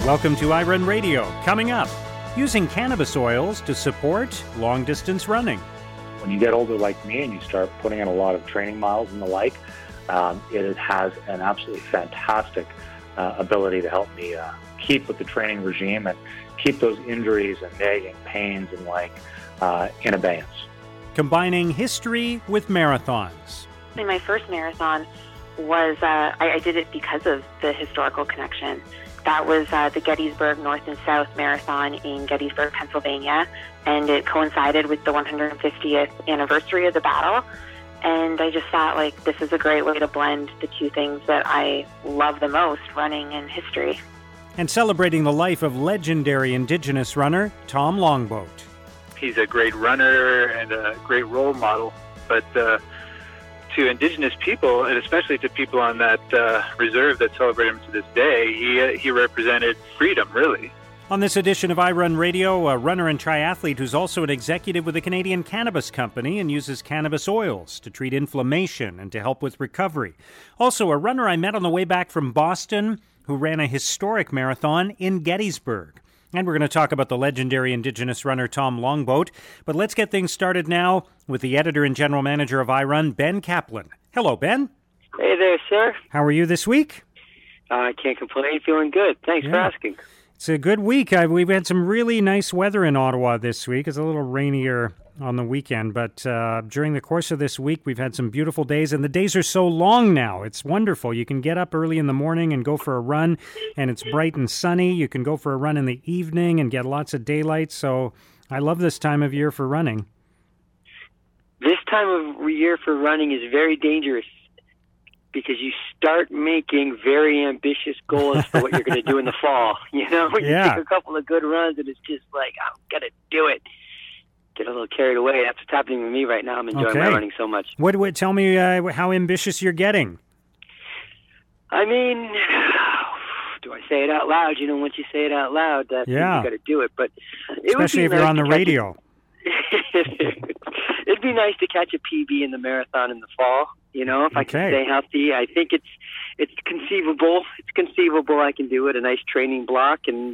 Welcome to iRun Radio. Coming up, using cannabis oils to support long-distance running. When you get older like me and you start putting in a lot of training miles and the like, it has an absolutely fantastic ability to help me keep with the training regime and keep those injuries and nagging pains and like in abeyance. Combining history with marathons. My first marathon was, I did it because of the historical connection. That was the Gettysburg North and South Marathon in Gettysburg, Pennsylvania, and it coincided with the 150th anniversary of the battle. And I just thought, like, this is a great way to blend the two things that I love the most, running and history. And celebrating the life of legendary Indigenous runner Tom Longboat. He's a great runner and a great role model, but to Indigenous people, and especially to people on that reserve that celebrate him to this day, he represented freedom, really. On this edition of iRun Radio, a runner and triathlete who's also an executive with the Canadian Cannabis Company and uses cannabis oils to treat inflammation and to help with recovery. Also, a runner I met on the way back from Boston who ran a historic marathon in Gettysburg. And we're going to talk about the legendary Indigenous runner Tom Longboat. But let's get things started now with the editor and general manager of iRun, Ben Kaplan. Hello, Ben. Hey there, sir. How are you this week? I can't complain. Feeling good. Thanks for asking. It's a good week. We've had some really nice weather in Ottawa this week. It's a little rainier on the weekend, but during the course of this week, we've had some beautiful days, and the days are so long now. It's wonderful. You can get up early in the morning and go for a run, and it's bright and sunny. You can go for a run in the evening and get lots of daylight, so I love this time of year for running. This time of year for running is very dangerous because you start making very ambitious goals for what you're going to do in the fall. You know, you take a couple of good runs, and it's just like, I'm going to do it. Get a little carried away. That's what's happening with me right now. I'm enjoying my running so much. Tell me how ambitious you're getting. I mean, do I say it out loud? You know, once you say it out loud, you got to do it. But especially if you're on the radio. It'd be nice to catch a PB in the marathon in the fall. You know, if I can stay healthy, I think it's conceivable. It's conceivable I can do it. A nice training block, and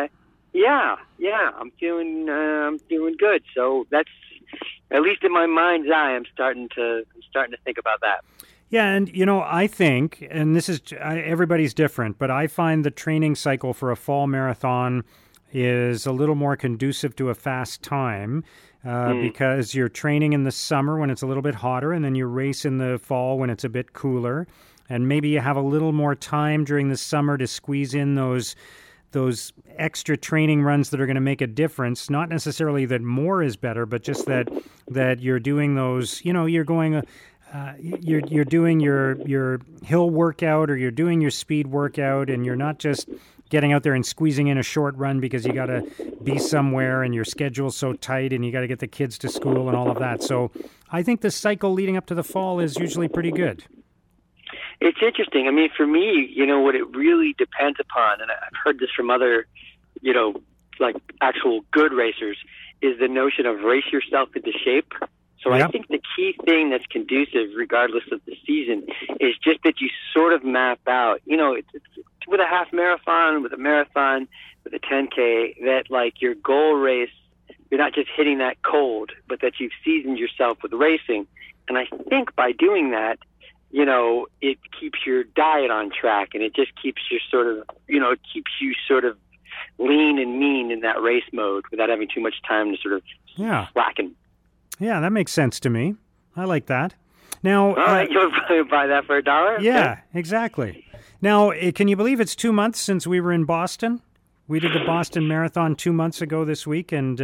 I'm feeling good. So that's, at least in my mind's eye, I'm starting to think about that. Yeah, and you know, I think, and this is everybody's different, but I find the training cycle for a fall marathon is a little more conducive to a fast time because you're training in the summer when it's a little bit hotter, and then you race in the fall when it's a bit cooler, and maybe you have a little more time during the summer to squeeze in those extra training runs that are going to make a difference. Not necessarily that more is better, but just that you're doing those, you know, you're going you're doing your hill workout or you're doing your speed workout, and you're not just getting out there and squeezing in a short run because you got to be somewhere and your schedule's so tight and you got to get the kids to school and all of that. So I think the cycle leading up to the fall is usually pretty good. It's interesting. I mean, for me, you know, what it really depends upon, and I've heard this from other, you know, like actual good racers, is the notion of race yourself into shape. So I think the key thing that's conducive, regardless of the season, is just that you sort of map out, you know, it's with a half marathon, with a marathon, with a 10K, that like your goal race, you're not just hitting that cold, but that you've seasoned yourself with racing. And I think by doing that, you know, it keeps your diet on track, and it just keeps you sort of, you know, it keeps you sort of lean and mean in that race mode without having too much time to sort of slacken. Yeah, that makes sense to me. I like that. Now, you'll probably buy that for $1? Yeah, exactly. Now, can you believe it's 2 months since we were in Boston? We did the Boston Marathon 2 months ago this week, and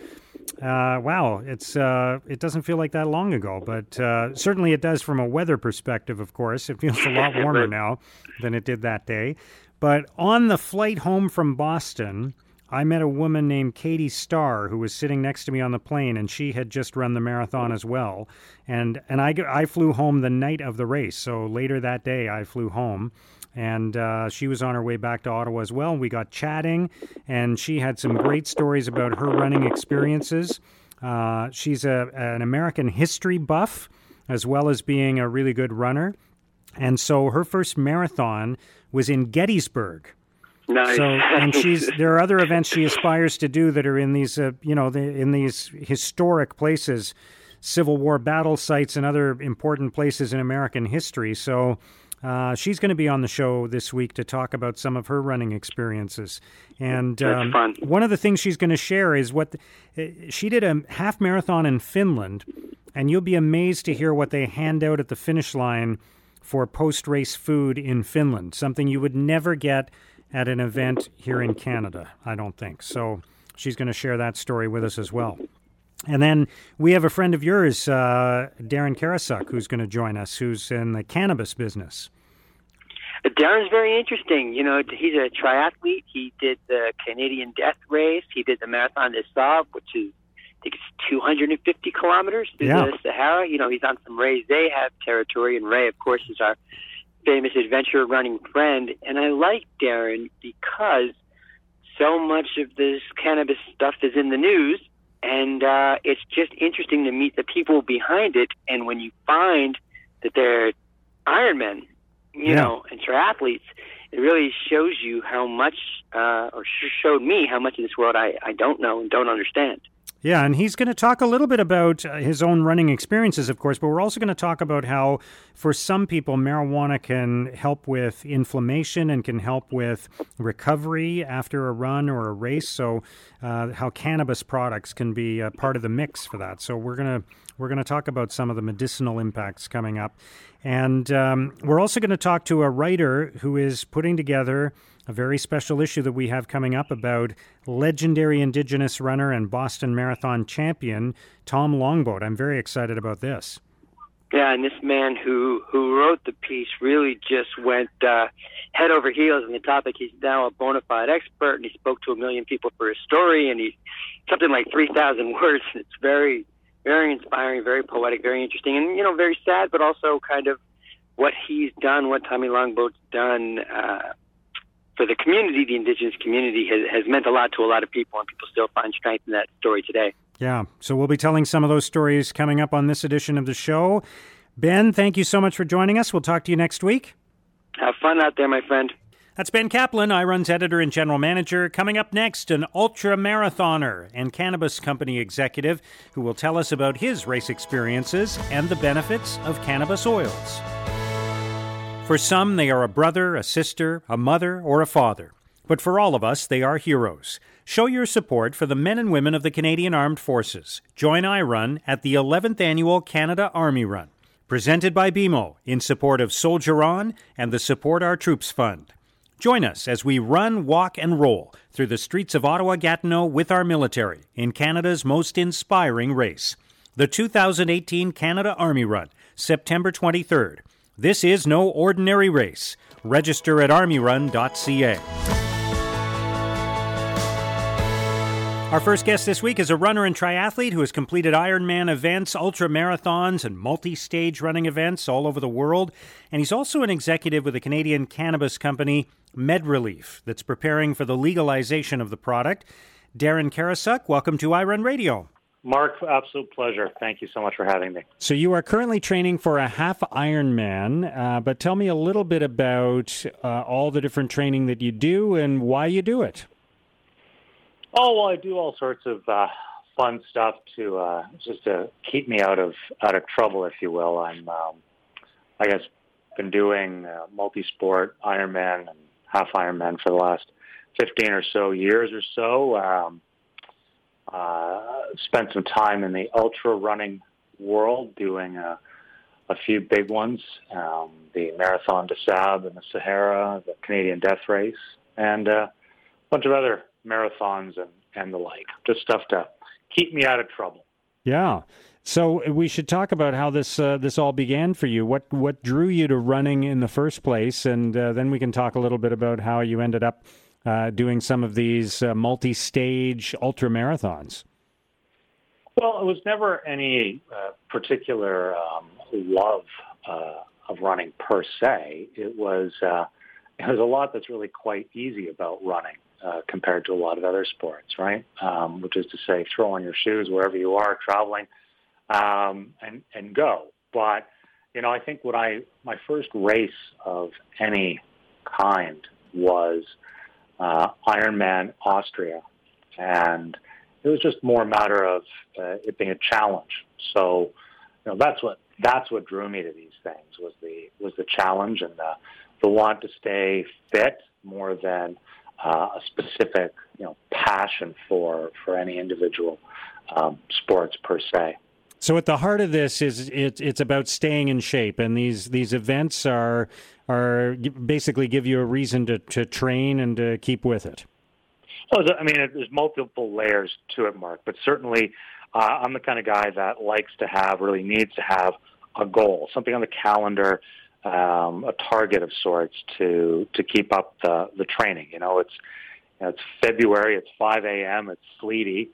wow, it doesn't feel like that long ago, but certainly it does from a weather perspective, of course. It feels a lot warmer now than it did that day. But on the flight home from Boston, I met a woman named Katie Starr who was sitting next to me on the plane, and she had just run the marathon as well. And I flew home the night of the race, so later that day I flew home. And she was on her way back to Ottawa as well. We got chatting, and she had some great stories about her running experiences. She's an American history buff, as well as being a really good runner. And so her first marathon was in Gettysburg. Nice. So, and there are other events she aspires to do that are in these, in these historic places, Civil War battle sites and other important places in American history. So she's going to be on the show this week to talk about some of her running experiences. And that's fun. One of the things she's going to share is she did a half marathon in Finland, and you'll be amazed to hear what they hand out at the finish line for post-race food in Finland, something you would never get at an event here in Canada, I don't think. So she's going to share that story with us as well. And then we have a friend of yours, Darren Karasuk, who's going to join us, who's in the cannabis business. Darren's very interesting. You know, he's a triathlete. He did the Canadian Death Race. He did the Marathon des Sables, which is, I think it's 250 kilometers through the Sahara. You know, he's on some Ray Zahab territory, and Ray, of course, is our famous adventure running friend. And I like Darren because so much of this cannabis stuff is in the news, and it's just interesting to meet the people behind it. And when you find that they're Ironmen, you know, and triathletes, it really shows you how much, or showed me how much of this world I don't know and don't understand. Yeah, and he's going to talk a little bit about his own running experiences, of course, but we're also going to talk about how, for some people, marijuana can help with inflammation and can help with recovery after a run or a race. So, how cannabis products can be a part of the mix for that. So, we're going to talk about some of the medicinal impacts coming up, and we're also going to talk to a writer who is putting together a very special issue that we have coming up about legendary Indigenous runner and Boston Marathon champion, Tom Longboat. I'm very excited about this. Yeah, and this man who wrote the piece really just went head over heels on the topic. He's now a bona fide expert, and he spoke to 1 million people for his story, and he's something like 3,000 words. It's very, very inspiring, very poetic, very interesting, and, you know, very sad, but also kind of what he's done, what Tommy Longboat's done for the community, the Indigenous community, has meant a lot to a lot of people, and people still find strength in that story today. Yeah, so we'll be telling some of those stories coming up on this edition of the show. Ben, thank you so much for joining us. We'll talk to you next week. Have fun out there, my friend. That's Ben Kaplan, iRun's editor and general manager. Coming up next, an ultra-marathoner and cannabis company executive who will tell us about his race experiences and the benefits of cannabis oils. For some, they are a brother, a sister, a mother, or a father. But for all of us, they are heroes. Show your support for the men and women of the Canadian Armed Forces. Join iRun at the 11th Annual Canada Army Run, presented by BMO in support of Soldier On and the Support Our Troops Fund. Join us as we run, walk, and roll through the streets of Ottawa-Gatineau with our military in Canada's most inspiring race. The 2018 Canada Army Run, September 23rd. This is no ordinary race. Register at armyrun.ca. Our first guest this week is a runner and triathlete who has completed Ironman events, ultra marathons, and multi-stage running events all over the world. And he's also an executive with the Canadian cannabis company MedRelief that's preparing for the legalization of the product. Darren Karasuk, welcome to iRun Radio. Mark, absolute pleasure. Thank you so much for having me. So you are currently training for a half Ironman, but tell me a little bit about all the different training that you do and why you do it. Oh, well, I do all sorts of fun stuff to just to keep me out of trouble, if you will. I'm, I guess, been doing multi-sport Ironman and half Ironman for the last 15 or so years or so. Spent some time in the ultra running world doing a few big ones, the Marathon des Sables in the Sahara, the Canadian Death Race, and a bunch of other marathons and the like. Just stuff to keep me out of trouble. Yeah. So we should talk about how this all began for you. What drew you to running in the first place, and then we can talk a little bit about how you ended up doing some of these multi-stage ultra marathons. Well, it was never any particular love of running per se. It was a lot that's really quite easy about running compared to a lot of other sports, right? Which is to say, throw on your shoes wherever you are traveling and go. But you know, I think my first race of any kind was Ironman Austria, and it was just more a matter of it being a challenge. So, that's what drew me to these things was the challenge and the want to stay fit more than a specific passion for any individual sports per se. So at the heart of this is it's about staying in shape, and these events are basically give you a reason to train and to keep with it. Well, there's multiple layers to it, Mark, but certainly I'm the kind of guy that really needs to have a goal, something on the calendar, a target of sorts to keep up the training. It's February, it's 5 a.m., it's sleety.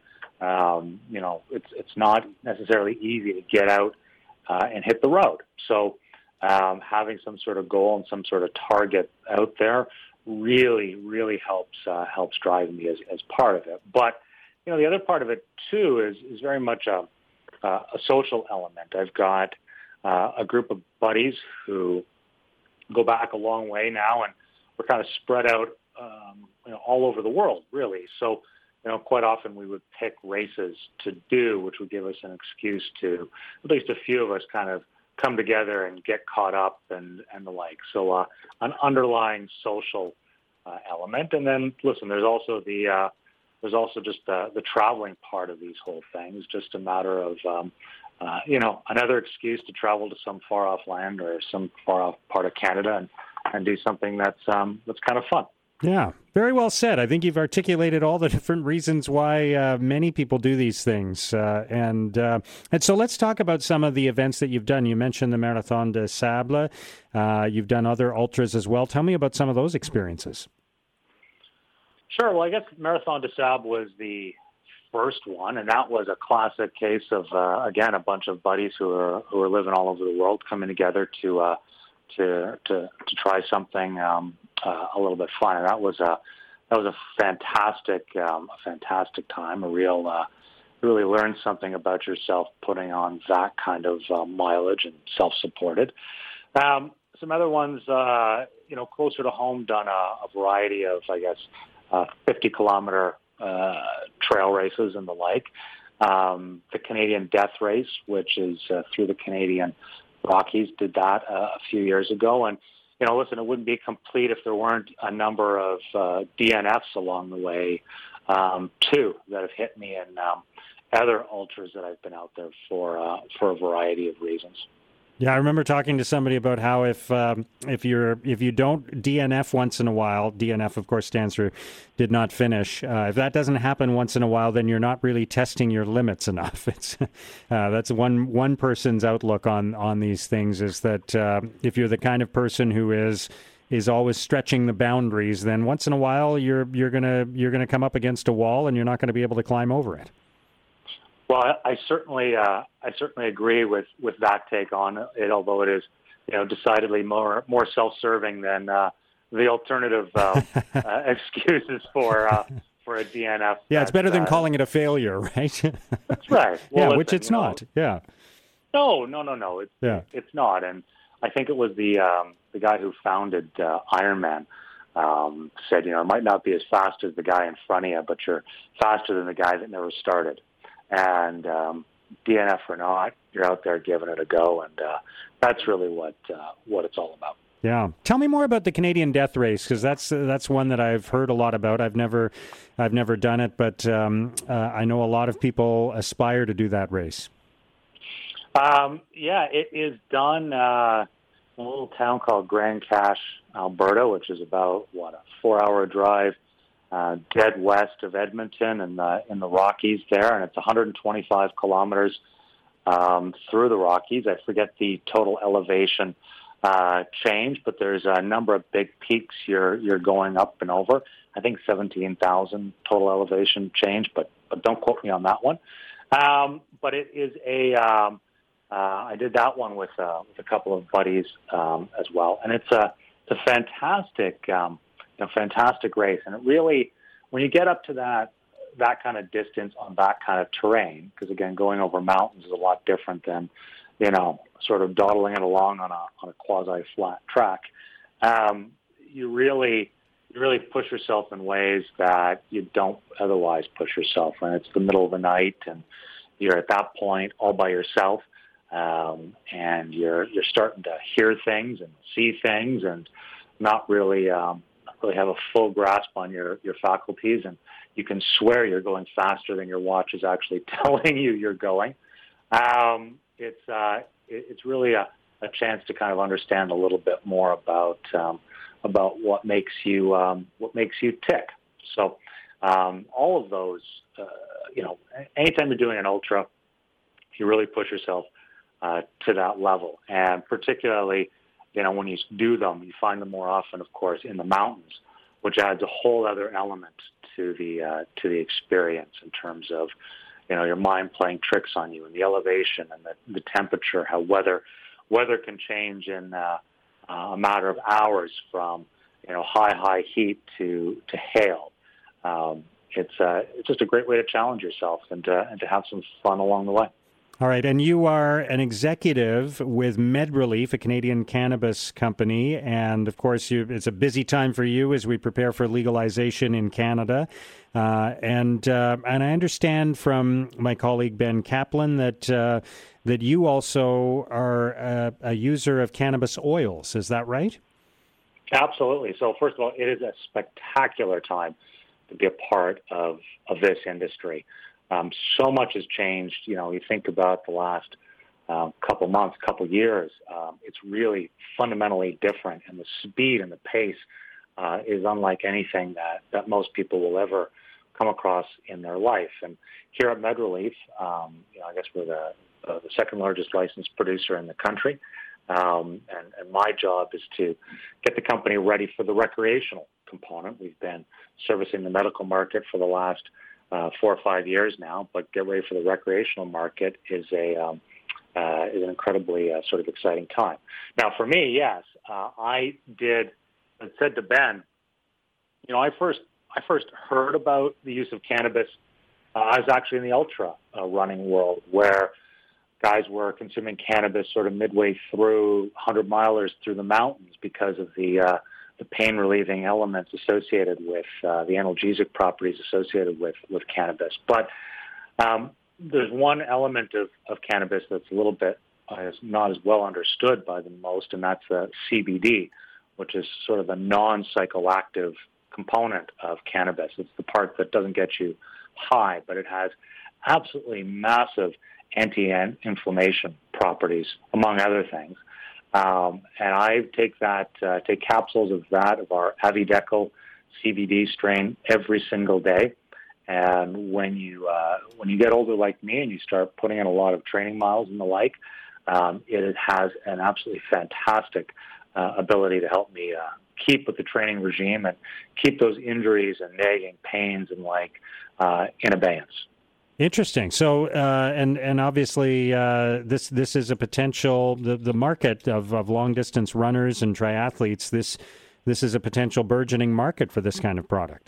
It's not necessarily easy to get out and hit the road. So having some sort of goal and some sort of target out there really, really helps drive me as part of it. But the other part of it too is very much a social element. I've got a group of buddies who go back a long way now, and we're kind of spread out all over the world, really. So quite often we would pick races to do, which would give us an excuse to, at least a few of us, kind of come together and get caught up and the like. So an underlying social element. And then, listen, there's also just the traveling part of these whole things, just a matter of, another excuse to travel to some far-off land or some far-off part of Canada and do something that's kind of fun. Yeah, very well said. I think you've articulated all the different reasons why many people do these things. And so let's talk about some of the events that you've done. You mentioned the Marathon des Sables. You've done other ultras as well. Tell me about some of those experiences. Sure. Well, I guess Marathon des Sables was the first one, and that was a classic case of, again, a bunch of buddies who are living all over the world coming together to try something a little bit fun. And that was a fantastic time. Really learned something about yourself putting on that kind of mileage and self-supported. Some other ones, closer to home, done a variety of, 50-kilometer trail races and the like. The Canadian Death Race, which is through the Canadian Rockies, did that a few years ago. And, listen, it wouldn't be complete if there weren't a number of DNFs along the way, too, that have hit me in other ultras that I've been out there for a variety of reasons. Yeah, I remember talking to somebody about how if you don't DNF once in a while, DNF of course stands for did not finish. If that doesn't happen once in a while, then you're not really testing your limits enough. It's that's one person's outlook on these things is that if you're the kind of person who is always stretching the boundaries, then once in a while you're gonna come up against a wall and you're not going to be able to climb over it. Well, I certainly agree with that take on it, although it is, decidedly more self-serving than the alternative excuses for a DNF. Yeah, it's better than calling it a failure, right? That's right. Well, listen, which it's not. Yeah. No. It's not. And I think it was the guy who founded Ironman said, it might not be as fast as the guy in front of you, but you're faster than the guy that never started. And DNF or not, you're out there giving it a go, and that's really what it's all about. Yeah, tell me more about the Canadian Death Race, because that's one that I've heard a lot about. I've never done it, but I know a lot of people aspire to do that race. Yeah, it is done in a little town called Grand Cache, Alberta, which is about a 4-hour drive. Dead west of Edmonton and in the Rockies there, and it's 125 kilometers through the Rockies. I forget the total elevation change, but there's a number of big peaks you're going up and over. I think 17,000 total elevation change, but don't quote me on that one. But it is I did that one with a couple of buddies as well, and it's a fantastic. Fantastic race. And it really, when you get up to that kind of distance on that kind of terrain, because again, going over mountains is a lot different than, sort of dawdling it along on a quasi-flat track. You really really push yourself in ways that you don't otherwise push yourself. When it's the middle of the night and you're at that point all by yourself, and you're starting to hear things and see things, and not really have a full grasp on your faculties, and you can swear you're going faster than your watch is actually telling you you're going. It's really a chance to kind of understand a little bit more about what makes you tick. So all of those, anytime you're doing an ultra, you really push yourself to that level, and particularly, when you do them, you find them more often, of course, in the mountains, which adds a whole other element to the experience in terms of, your mind playing tricks on you, and the elevation and the temperature, how weather can change in a matter of hours from high heat to hail. It's just a great way to challenge yourself and to have some fun along the way. All right, and you are an executive with MedReleaf, a Canadian cannabis company, and of course, it's a busy time for you as we prepare for legalization in Canada. And I understand from my colleague Ben Kaplan that you also are a user of cannabis oils. Is that right? Absolutely. So first of all, it is a spectacular time to be a part of this industry. So much has changed. You think about the last couple months, couple years. It's really fundamentally different, and the speed and the pace is unlike anything that most people will ever come across in their life. And here at MedReleaf, I guess we're the second largest licensed producer in the country. And my job is to get the company ready for the recreational component. We've been servicing the medical market for the last 4 or 5 years now, but get ready for the recreational market is an incredibly sort of exciting time. Now, for me, yes, I said to Ben, I first heard about the use of cannabis. I was actually in the ultra running world, where guys were consuming cannabis sort of midway through 100-milers through the mountains because of the pain-relieving elements associated with the analgesic properties associated with cannabis. But there's one element of cannabis that's a little bit not as well understood by the most, and that's CBD, which is sort of a non-psychoactive component of cannabis. It's the part that doesn't get you high, but it has absolutely massive anti-inflammation properties, among other things. And I take capsules of our Avideco CBD strain every single day. And when you get older like me and you start putting in a lot of training miles and the like, it has an absolutely fantastic ability to help me keep with the training regime and keep those injuries and nagging pains and in abeyance. Interesting. So, and obviously, this is a potential the market of long distance runners and triathletes. This is a potential burgeoning market for this kind of product.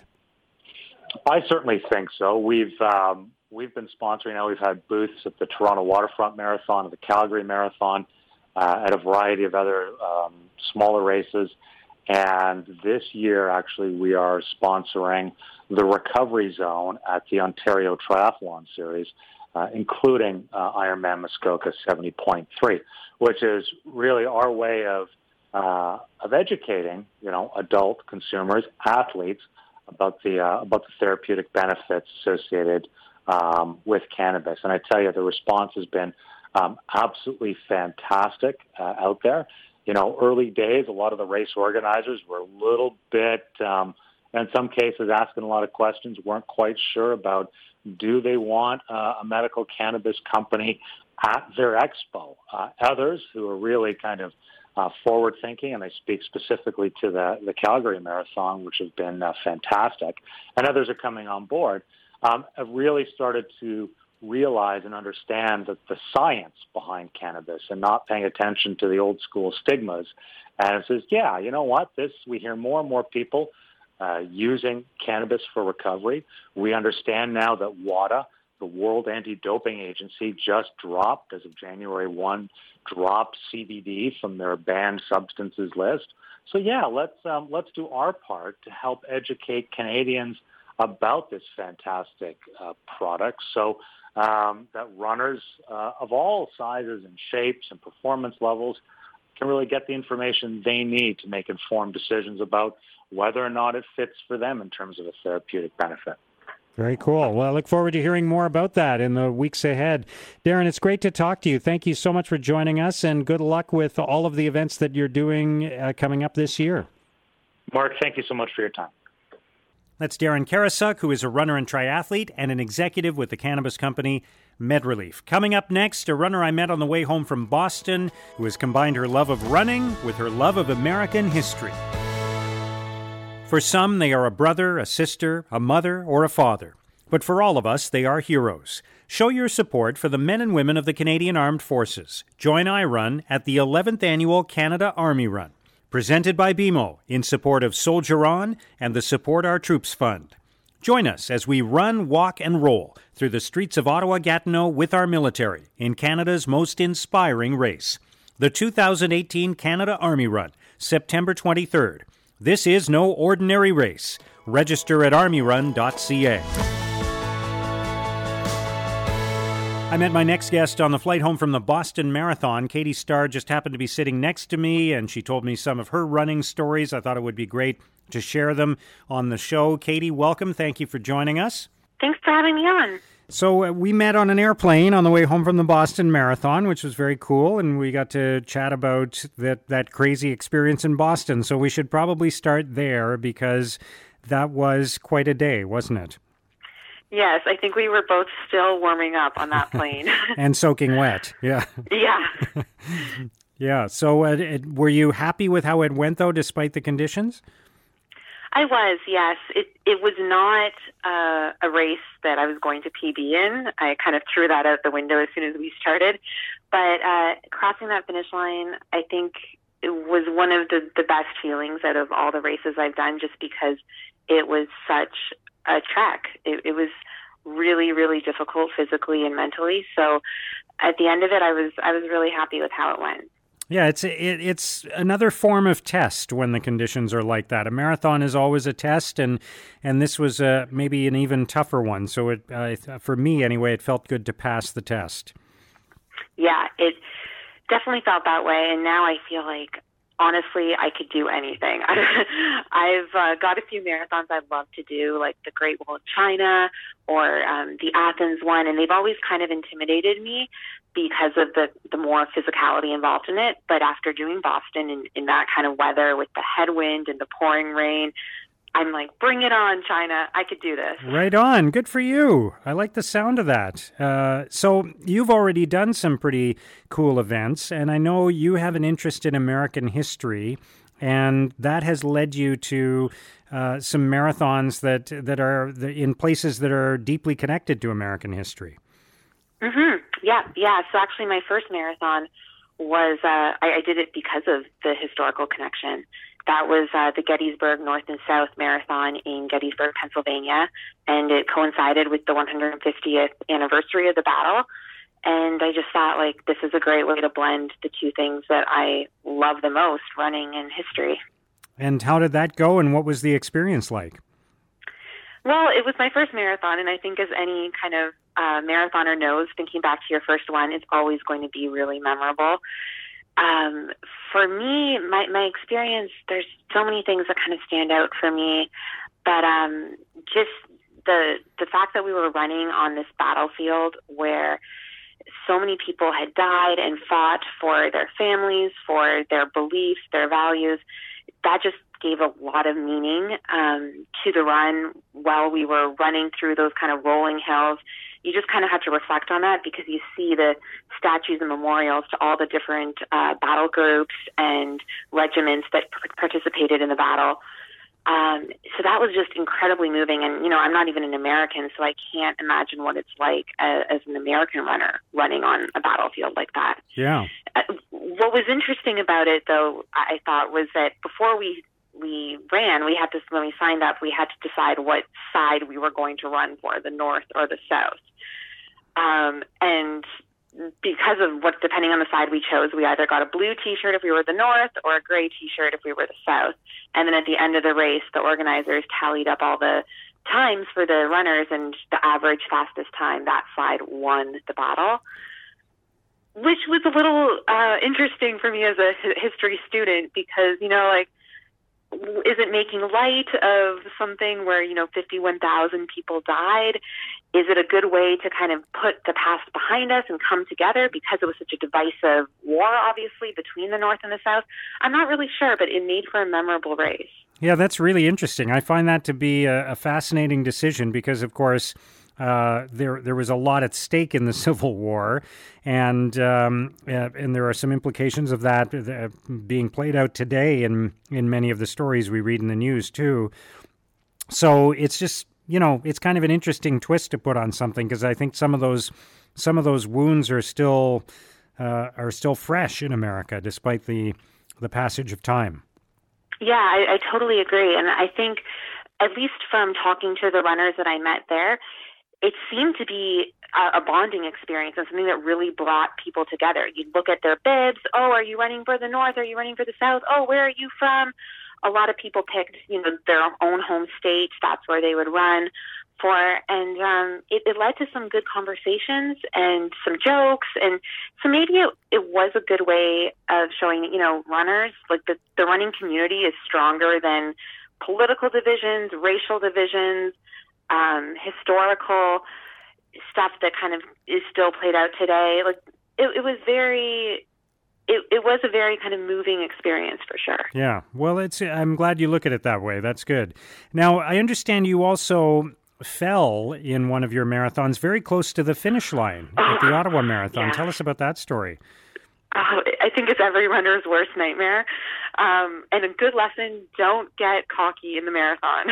I certainly think so. We've been sponsoring now. We've had booths at the Toronto Waterfront Marathon, at the Calgary Marathon, at a variety of other smaller races. And this year, actually, we are sponsoring the Recovery Zone at the Ontario Triathlon Series, including Ironman Muskoka 70.3, which is really our way of educating, adult consumers, athletes, about the therapeutic benefits associated with cannabis. And I tell you, the response has been absolutely fantastic out there. Early days, a lot of the race organizers were a little bit, in some cases, asking a lot of questions, weren't quite sure about, do they want a medical cannabis company at their expo? Others who are really kind of forward-thinking, and I speak specifically to the Calgary Marathon, which has been fantastic, and others are coming on board, have really started to realize and understand that the science behind cannabis and not paying attention to the old school stigmas. And it says, yeah, you know what? We hear more and more people using cannabis for recovery. We understand now that WADA, the World Anti-Doping Agency, just dropped, as of January 1, dropped CBD from their banned substances list. So yeah, let's do our part to help educate Canadians about this fantastic product, so that runners of all sizes and shapes and performance levels can really get the information they need to make informed decisions about whether or not it fits for them in terms of a therapeutic benefit. Very cool. Well, I look forward to hearing more about that in the weeks ahead. Darren, it's great to talk to you. Thank you so much for joining us, and good luck with all of the events that you're doing coming up this year. Mark, thank you so much for your time. That's Darren Karasuk, who is a runner and triathlete and an executive with the cannabis company MedRelief. Coming up next, a runner I met on the way home from Boston who has combined her love of running with her love of American history. For some, they are a brother, a sister, a mother, or a father. But for all of us, they are heroes. Show your support for the men and women of the Canadian Armed Forces. Join iRun at the 11th Annual Canada Army Run, presented by BMO in support of Soldier On and the Support Our Troops Fund. Join us as we run, walk, and roll through the streets of Ottawa-Gatineau with our military in Canada's most inspiring race. The 2018 Canada Army Run, September 23rd. This is no ordinary race. Register at armyrun.ca. I met my next guest on the flight home from the Boston Marathon. Katie Starr just happened to be sitting next to me, and she told me some of her running stories. I thought it would be great to share them on the show. Katie, welcome. Thank you for joining us. Thanks for having me on. So we met on an airplane on the way home from the Boston Marathon, which was very cool, and we got to chat about that crazy experience in Boston. So we should probably start there because that was quite a day, wasn't it? Yes, I think we were both still warming up on that plane. And soaking wet, yeah. Yeah. Yeah, so were you happy with how it went, though, despite the conditions? I was, yes. It was not a race that I was going to PB in. I kind of threw that out the window as soon as we started. But crossing that finish line, I think it was one of the best feelings out of all the races I've done, just because it was such a trek. It was really, really difficult physically and mentally. So at the end of it, I was really happy with how it went. Yeah, it's another form of test when the conditions are like that. A marathon is always a test, and this was maybe an even tougher one. So it, for me anyway, it felt good to pass the test. Yeah, it definitely felt that way, and now I feel like, honestly, I could do anything. I've got a few marathons I'd love to do, like the Great Wall of China or the Athens one, and they've always kind of intimidated me because of the more physicality involved in it. But after doing Boston in that kind of weather with the headwind and the pouring rain, I'm like, bring it on, China. I could do this. Right on. Good for you. I like the sound of that. So you've already done some pretty cool events, and I know you have an interest in American history, and that has led you to some marathons that are in places that are deeply connected to American history. Mm-hmm. Yeah. So actually my first marathon was, I did it because of the historical connection. That was the Gettysburg North and South Marathon in Gettysburg, Pennsylvania, and it coincided with the 150th anniversary of the battle. And I just thought, like, this is a great way to blend the two things that I love the most, running and history. And how did that go, and what was the experience like? Well, it was my first marathon, and I think as any kind of marathoner knows, thinking back to your first one, it's always going to be really memorable. For me, my experience, there's so many things that kind of stand out for me, but just the fact that we were running on this battlefield where so many people had died and fought for their families, for their beliefs, their values, that just gave a lot of meaning to the run while we were running through those kind of rolling hills. You just kind of have to reflect on that because you see the statues and memorials to all the different battle groups and regiments that participated in the battle. So that was just incredibly moving. And, you know, I'm not even an American, so I can't imagine what it's like as an American runner running on a battlefield like that. Yeah. What was interesting about it, though, I thought, was that before we ran, when we signed up, we had to decide what side we were going to run for, the north or the south. And because of what, depending on the side we chose, we either got a blue T-shirt if we were the North or a gray T-shirt if we were the South. And then at the end of the race, the organizers tallied up all the times for the runners, and the average fastest time, that side won the battle, which was a little interesting for me as a history student because, is it making light of something where, 51,000 people died? Is it a good way to kind of put the past behind us and come together because it was such a divisive war, obviously, between the North and the South? I'm not really sure, but it made for a memorable race. Yeah, that's really interesting. I find that to be a fascinating decision because, of course, there was a lot at stake in the Civil War, and there are some implications of that being played out today in many of the stories we read in the news too. So it's just it's kind of an interesting twist to put on something because I think some of those wounds are still fresh in America despite the passage of time. Yeah, I totally agree, and I think at least from talking to the runners that I met there, it seemed to be a bonding experience and something that really brought people together. You'd look at their bibs. Oh, are you running for the North? Are you running for the South? Oh, where are you from? A lot of people picked, their own home state. That's where they would run for. And it led to some good conversations and some jokes. And so maybe it was a good way of showing, runners, like the running community is stronger than political divisions, racial divisions, historical stuff that kind of is still played out today. Like it was a very kind of moving experience for sure. Yeah. Well, I'm glad you look at it that way. That's good. Now, I understand you also fell in one of your marathons very close to the finish line at the Ottawa Marathon. Yeah. Tell us about that story. I think it's every runner's worst nightmare. And a good lesson, don't get cocky in the marathon.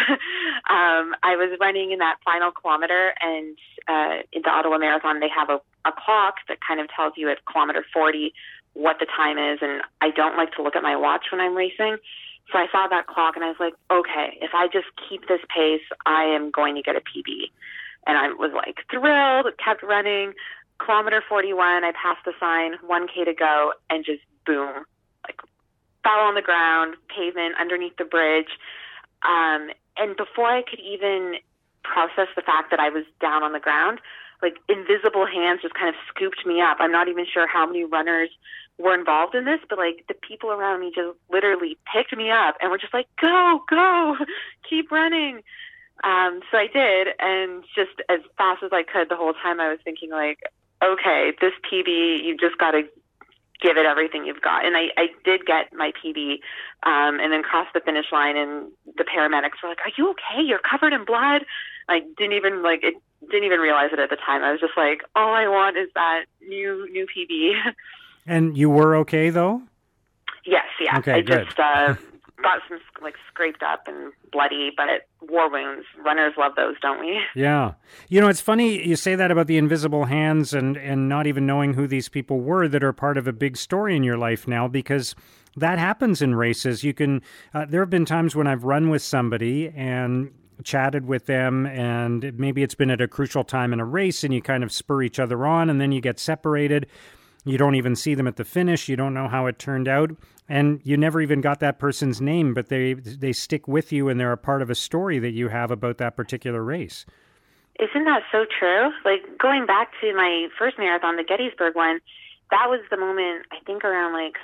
I was running in that final kilometer, and in the Ottawa Marathon, they have a clock that kind of tells you at kilometer 40 what the time is, and I don't like to look at my watch when I'm racing. So I saw that clock, and I was like, okay, if I just keep this pace, I am going to get a PB. And I was like thrilled, kept running. Kilometer 41, I passed the sign, 1K to go, and just boom, like fell on the ground, pavement, underneath the bridge. And before I could even process the fact that I was down on the ground, like invisible hands just kind of scooped me up. I'm not even sure how many runners were involved in this, but like the people around me just literally picked me up and were just like, go, keep running. So I did, and just as fast as I could the whole time I was thinking like, okay, this PB, you just got to give it everything you've got. And I did get my PB, and then crossed the finish line, and the paramedics were like, are you okay? You're covered in blood. I didn't even realize it at the time. I was just like, all I want is that new PB. And you were okay though? Yes, yeah. Okay, I good. just got some scraped up and bloody, but war wounds. Runners love those, don't we? Yeah. It's funny you say that about the invisible hands and not even knowing who these people were that are part of a big story in your life now, because that happens in races. You can, there have been times when I've run with somebody and chatted with them, and maybe it's been at a crucial time in a race and you kind of spur each other on, and then you get separated. You don't even see them at the finish. You don't know how it turned out. And you never even got that person's name, but they stick with you and they're a part of a story that you have about that particular race. Isn't that so true? Like going back to my first marathon, the Gettysburg one, that was the moment, I think around like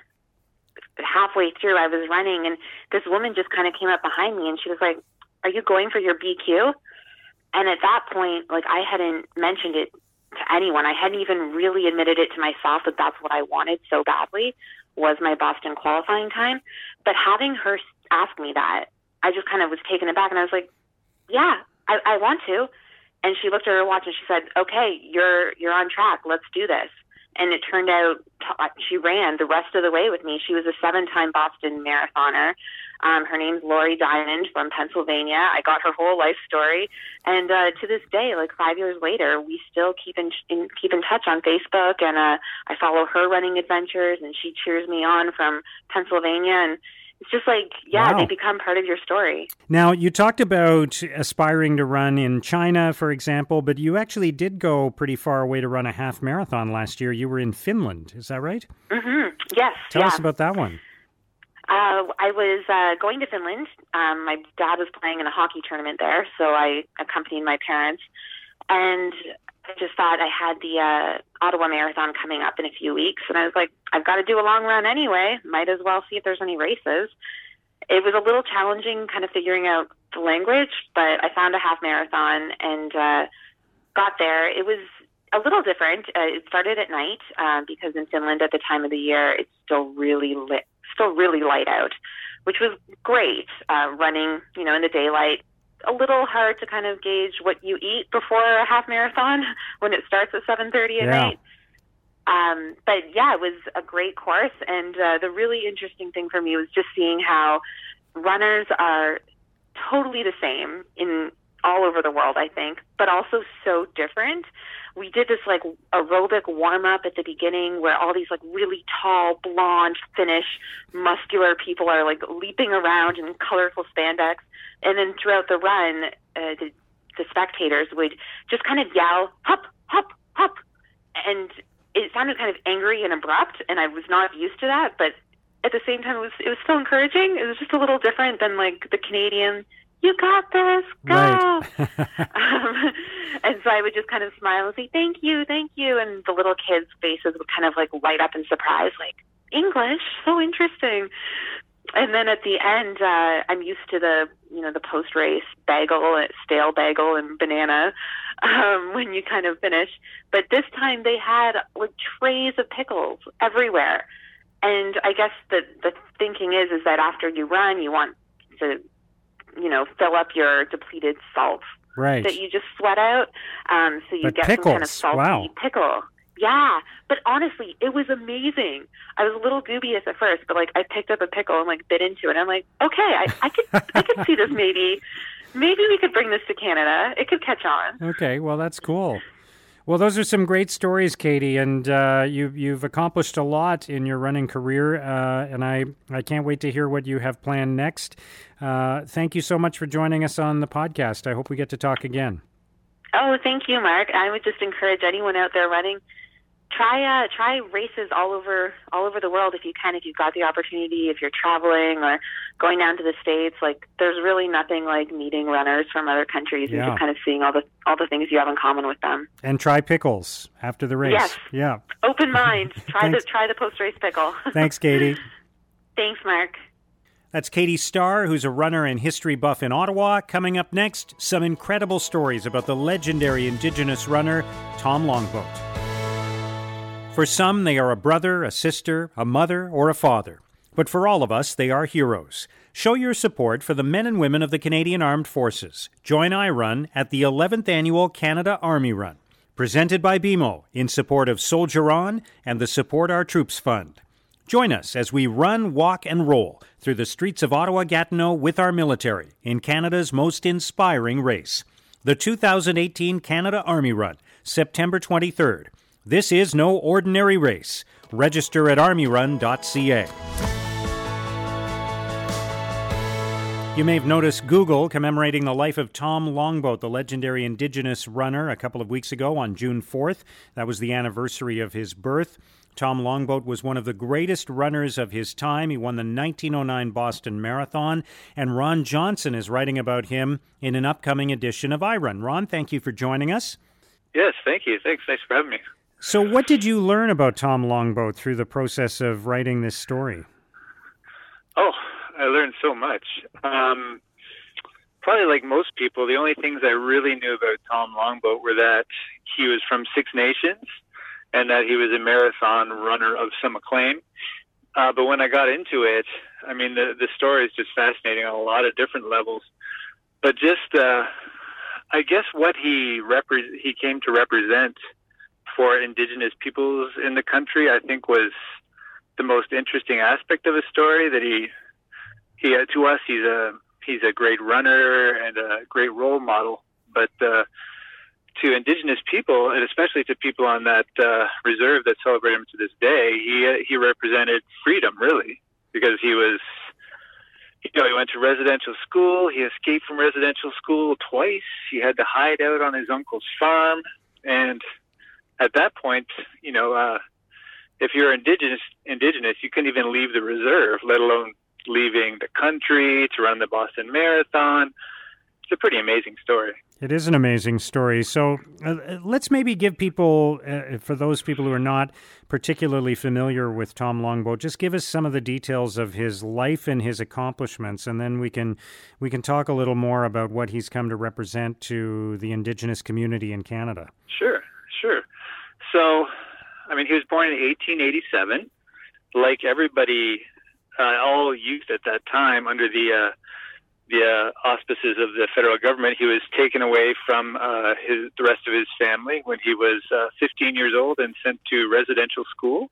halfway through I was running, and this woman just kind of came up behind me and she was like, are you going for your BQ? And at that point, like I hadn't mentioned it to anyone. I hadn't even really admitted it to myself that that's what I wanted so badly, was my Boston qualifying time. But having her ask me that, I just kind of was taken aback, and I was like, yeah, I want to. And she looked at her watch and she said, okay, you're on track. Let's do this. And it turned out she ran the rest of the way with me. She was a 7-time Boston marathoner. Her name's Lori Diamond from Pennsylvania. I got her whole life story. And to this day, like 5 years later, we still keep in touch on Facebook. And I follow her running adventures, and she cheers me on from Pennsylvania. And it's just like, yeah, Wow. they become part of your story. Now, you talked about aspiring to run in China, for example, but you actually did go pretty far away to run a half marathon last year. You were in Finland. Is that right? Mm-hmm. Yes. Tell us about that one. I was going to Finland. My dad was playing in a hockey tournament there, so I accompanied my parents. And I just thought I had the Ottawa Marathon coming up in a few weeks, and I was like, I've got to do a long run anyway. Might as well see if there's any races. It was a little challenging kind of figuring out the language, but I found a half marathon and got there. It was a little different. It started at night because in Finland at the time of the year, it's still really light out, which was great. Running, in the daylight, a little hard to kind of gauge what you eat before a half marathon when it starts at 7:30 at night. But yeah, it was a great course. And the really interesting thing for me was just seeing how runners are totally the same in all over the world, I think, but also so different. We did this like aerobic warm up at the beginning where all these like really tall, blonde, Finnish, muscular people are like leaping around in colorful spandex. And then throughout the run, the spectators would just kind of yell, hop, hop, hop. And it sounded kind of angry and abrupt, and I was not used to that. But at the same time, it was still encouraging. It was just a little different than like the Canadian, you got this, go. Right. And so I would just kind of smile and say, thank you. And the little kids' faces would kind of like light up in surprise, like, English, so interesting. And then at the end, I'm used to the post-race bagel, stale bagel and banana when you kind of finish. But this time they had like trays of pickles everywhere. And I guess the thinking is that after you run, you want to, fill up your depleted salt Right. that you just sweat out. So you get pickles, some kind of salty wow. pickle. Yeah, but honestly, it was amazing. I was a little dubious at first, but like I picked up a pickle and like bit into it. I'm like, okay, I could see this maybe we could bring this to Canada. It could catch on. Okay, well, that's cool. Well, those are some great stories, Katie, and you've accomplished a lot in your running career, and I can't wait to hear what you have planned next. Thank you so much for joining us on the podcast. I hope we get to talk again. Oh, thank you, Mark. I would just encourage anyone out there running, try races all over the world if you can, if you've got the opportunity, if you're traveling or going down to the States. Like, there's really nothing like meeting runners from other countries and just kind of seeing all the things you have in common with them. And try pickles after the race. Yes. Yeah. Open mind. Try the post-race pickle. Thanks, Katie. Thanks, Mark. That's Katie Starr, who's a runner and history buff in Ottawa. Coming up next, some incredible stories about the legendary Indigenous runner, Tom Longboat. For some, they are a brother, a sister, a mother, or a father. But for all of us, they are heroes. Show your support for the men and women of the Canadian Armed Forces. Join iRun at the 11th Annual Canada Army Run, presented by BMO in support of Soldier On and the Support Our Troops Fund. Join us as we run, walk, and roll through the streets of Ottawa-Gatineau with our military in Canada's most inspiring race. The 2018 Canada Army Run, September 23rd. This is no ordinary race. Register at armyrun.ca. You may have noticed Google commemorating the life of Tom Longboat, the legendary Indigenous runner, a couple of weeks ago on June 4th. That was the anniversary of his birth. Tom Longboat was one of the greatest runners of his time. He won the 1909 Boston Marathon, and Ron Johnson is writing about him in an upcoming edition of iRun. Ron, thank you for joining us. Yes, thank you. Thanks for having me. So what did you learn about Tom Longboat through the process of writing this story? Oh, I learned so much. Probably like most people, the only things I really knew about Tom Longboat were that he was from Six Nations and that he was a marathon runner of some acclaim. But when I got into it, I mean, the story is just fascinating on a lot of different levels. But just, I guess what he came to represent for Indigenous peoples in the country, I think was the most interesting aspect of his story. That he to us, he's a great runner and a great role model, but to Indigenous people, and especially to people on that reserve that celebrate him to this day, he represented freedom, really, because he was He went to residential school. He escaped from residential school twice. He had to hide out on his uncle's farm. And at that point, if you're indigenous, you couldn't even leave the reserve, let alone leaving the country to run the Boston Marathon. It's a pretty amazing story. It is an amazing story. So let's maybe give people, for those people who are not particularly familiar with Tom Longboat, just give us some of the details of his life and his accomplishments, and then we can talk a little more about what he's come to represent to the Indigenous community in Canada. Sure. So, he was born in 1887. Like everybody, all youth at that time, under the auspices of the federal government, he was taken away from the rest of his family when he was 15 years old and sent to residential school,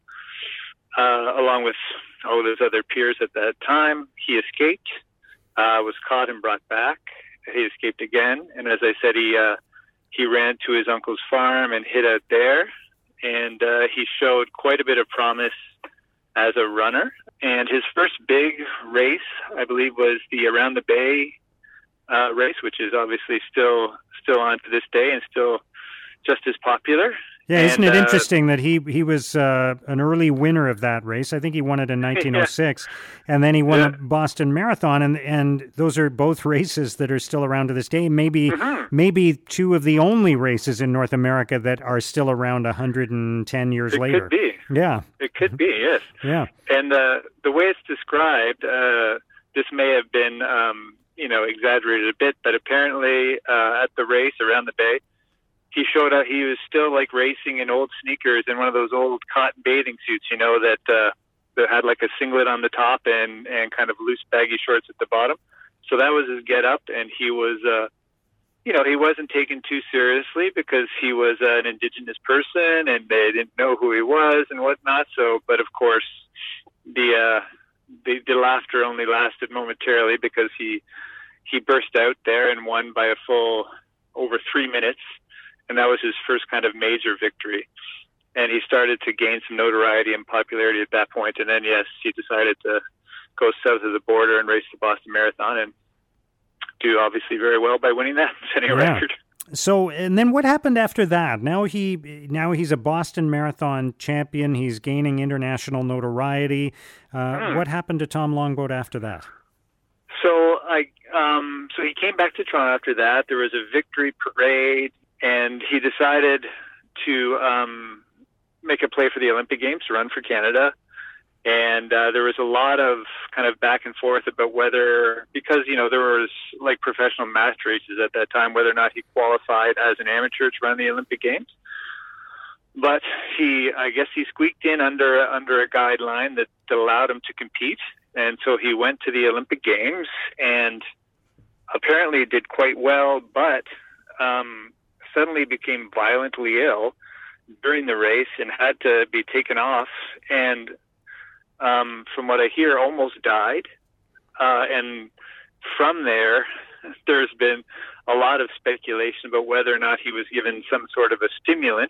along with all of his other peers at that time. He escaped, was caught and brought back. He escaped again, and as I said, he ran to his uncle's farm and hid out there, and he showed quite a bit of promise as a runner. And his first big race, I believe, was the Around the Bay race, which is obviously still on to this day and still just as popular. Yeah, isn't it interesting that he was an early winner of that race? I think he won it in 1906, and then he won the Boston Marathon, and those are both races that are still around to this day. Maybe two of the only races in North America that are still around 110 years later. It could be. Yeah. It could be, yes. Yeah. And the way it's described, this may have been, exaggerated a bit, but apparently at the race Around the Bay, he showed up. He was still racing in old sneakers and one of those old cotton bathing suits, that had like a singlet on the top and kind of loose baggy shorts at the bottom. So that was his get up, and he was, he wasn't taken too seriously because he was an Indigenous person and they didn't know who he was and whatnot. So, but of course, the laughter only lasted momentarily because he burst out there and won by a full over 3 minutes. And that was his first kind of major victory. And he started to gain some notoriety and popularity at that point. And then, yes, he decided to go south of the border and race the Boston Marathon and do obviously very well by winning that, setting a record. So, and then what happened after that? Now he's a Boston Marathon champion. He's gaining international notoriety. What happened to Tom Longboat after that? So he came back to Toronto after that. There was a victory parade, and he decided to make a play for the Olympic Games, to run for Canada. And there was a lot of kind of back and forth about whether, because, there was professional mass races at that time, whether or not he qualified as an amateur to run the Olympic Games. But I guess he squeaked in under a guideline that allowed him to compete. And so he went to the Olympic Games and apparently did quite well, but suddenly became violently ill during the race and had to be taken off. And from what I hear, almost died. And from there's been a lot of speculation about whether or not he was given some sort of a stimulant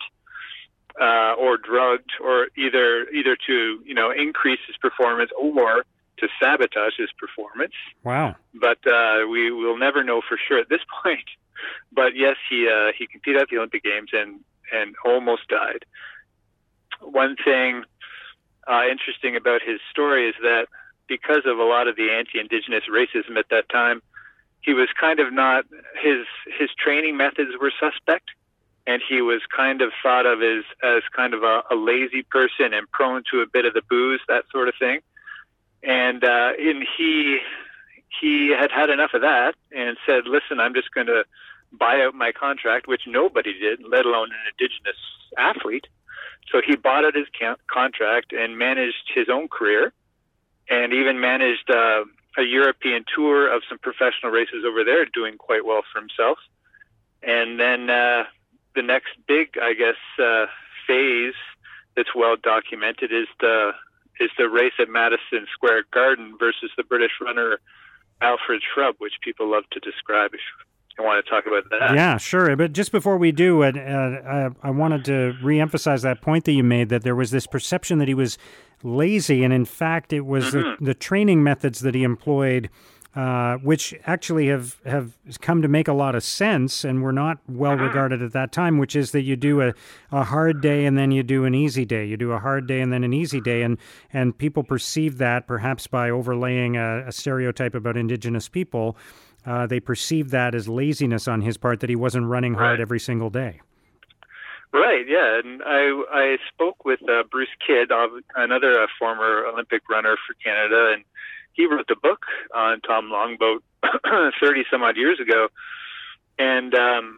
or drugged, or either to increase his performance or to sabotage his performance. Wow! But we will never know for sure at this point. But yes, he competed at the Olympic Games and almost died. One thing interesting about his story is that because of a lot of the anti-Indigenous racism at that time, he was kind of not, his training methods were suspect, and he was kind of thought of as kind of a lazy person and prone to a bit of the booze, that sort of thing. And he had enough of that and said, listen, I'm just going to buy out my contract, which nobody did, let alone an Indigenous athlete. So he bought out his contract and managed his own career, and even managed a European tour of some professional races over there, doing quite well for himself. And then the next big, I guess, phase that's well documented is the race at Madison Square Garden versus the British runner Alfred Shrub, which people love to describe. If you want to talk about that. Yeah, sure. But just before we do, I wanted to reemphasize that point that you made, that there was this perception that he was lazy, and in fact it was the training methods that he employed which actually have come to make a lot of sense and were not well regarded at that time, which is that you do a hard day and then you do an easy day. You do a hard day and then an easy day, and people perceive that, perhaps by overlaying a stereotype about Indigenous people, they perceive that as laziness on his part, that he wasn't running hard every single day. Right, yeah, and I spoke with Bruce Kidd, another former Olympic runner for Canada, and he wrote the book on Tom Longboat 30-some-odd years ago, and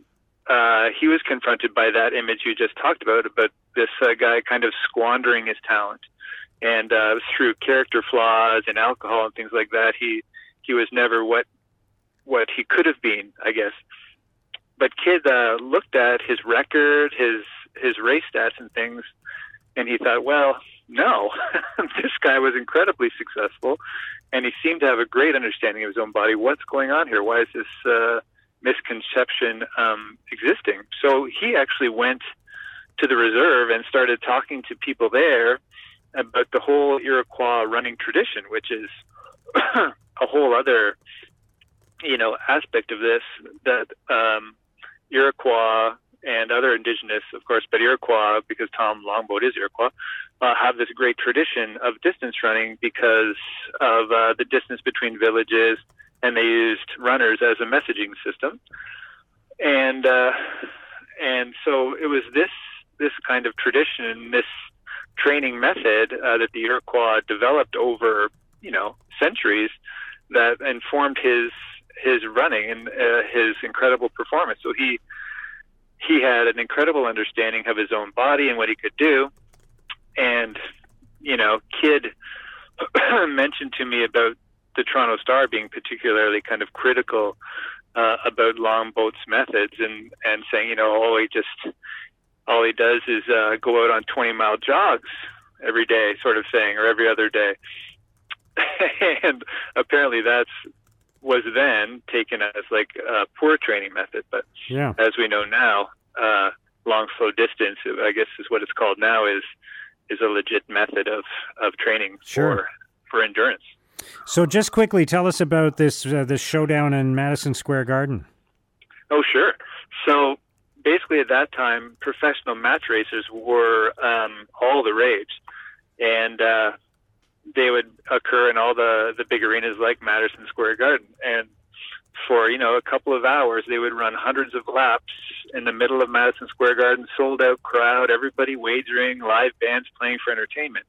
he was confronted by that image you just talked about this guy kind of squandering his talent, and through character flaws and alcohol and things like that, he was never what he could have been, I guess. But Kidd looked at his record, his race stats and things, and he thought, well, no, this guy was incredibly successful, and he seemed to have a great understanding of his own body. What's going on here? Why is this misconception existing? So he actually went to the reserve and started talking to people there about the whole Iroquois running tradition, which is a whole other, aspect of this, that Iroquois and other Indigenous, of course, but Iroquois, because Tom Longboat is Iroquois, have this great tradition of distance running because of the distance between villages, and they used runners as a messaging system. And so it was this kind of tradition, this training method that the Iroquois developed over, centuries, that informed his running and his incredible performance. So he had an incredible understanding of his own body and what he could do. And, Kidd mentioned to me about the Toronto Star being particularly kind of critical about Longboat's methods and saying, all he does is go out on 20-mile jogs every day, sort of thing, or every other day. And apparently was then taken as like a poor training method, but as we know now, long, slow distance, I guess is what it's called now, is a legit method of training for endurance. So just quickly, tell us about this showdown in Madison Square Garden. Oh, sure. So basically at that time, professional match racers were all the rage, and they would occur in all the big arenas like Madison Square Garden. And for, a couple of hours, they would run hundreds of laps in the middle of Madison Square Garden, sold out crowd, everybody wagering, live bands playing for entertainment.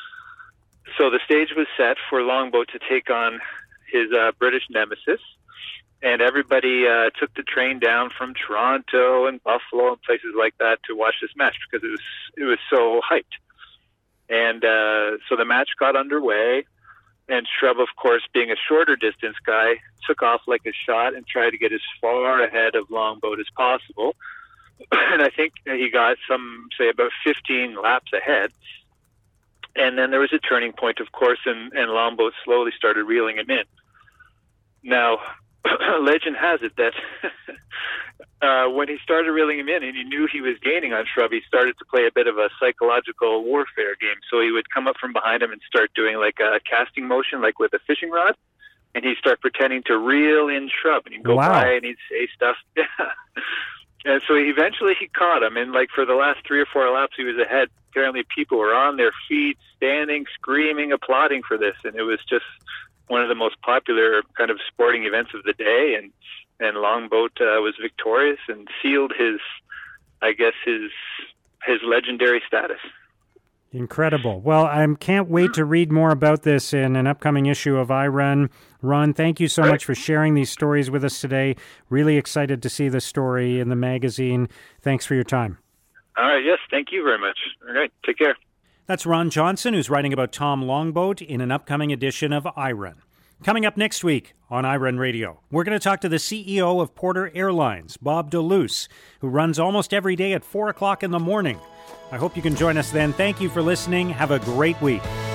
So the stage was set for Longboat to take on his British nemesis, and everybody took the train down from Toronto and Buffalo and places like that to watch this match because it was so hyped. And so the match got underway, and Shrub, of course, being a shorter distance guy, took off like a shot and tried to get as far ahead of Longboat as possible. And I think he got about 15 laps ahead. And then there was a turning point, of course, and Longboat slowly started reeling him in. Now, legend has it that when he started reeling him in and he knew he was gaining on Shrub, he started to play a bit of a psychological warfare game. So he would come up from behind him and start doing like a casting motion, like with a fishing rod, and he'd start pretending to reel in Shrub, and he'd go by and he'd say stuff. And so eventually he caught him, and like for the last 3 or 4 laps he was ahead. Apparently people were on their feet, standing, screaming, applauding for this, and it was just one of the most popular kind of sporting events of the day, and Longboat was victorious and sealed his legendary status. Incredible. Well, I can't wait to read more about this in an upcoming issue of iRun. Ron, thank you so much for sharing these stories with us today. Really excited to see the story in the magazine. Thanks for your time. All right. Yes, thank you very much. All right. Take care. That's Ron Johnson, who's writing about Tom Longboat in an upcoming edition of iRun. Coming up next week on iRun Radio, we're going to talk to the CEO of Porter Airlines, Bob Deleuze, who runs almost every day at 4 o'clock in the morning. I hope you can join us then. Thank you for listening. Have a great week.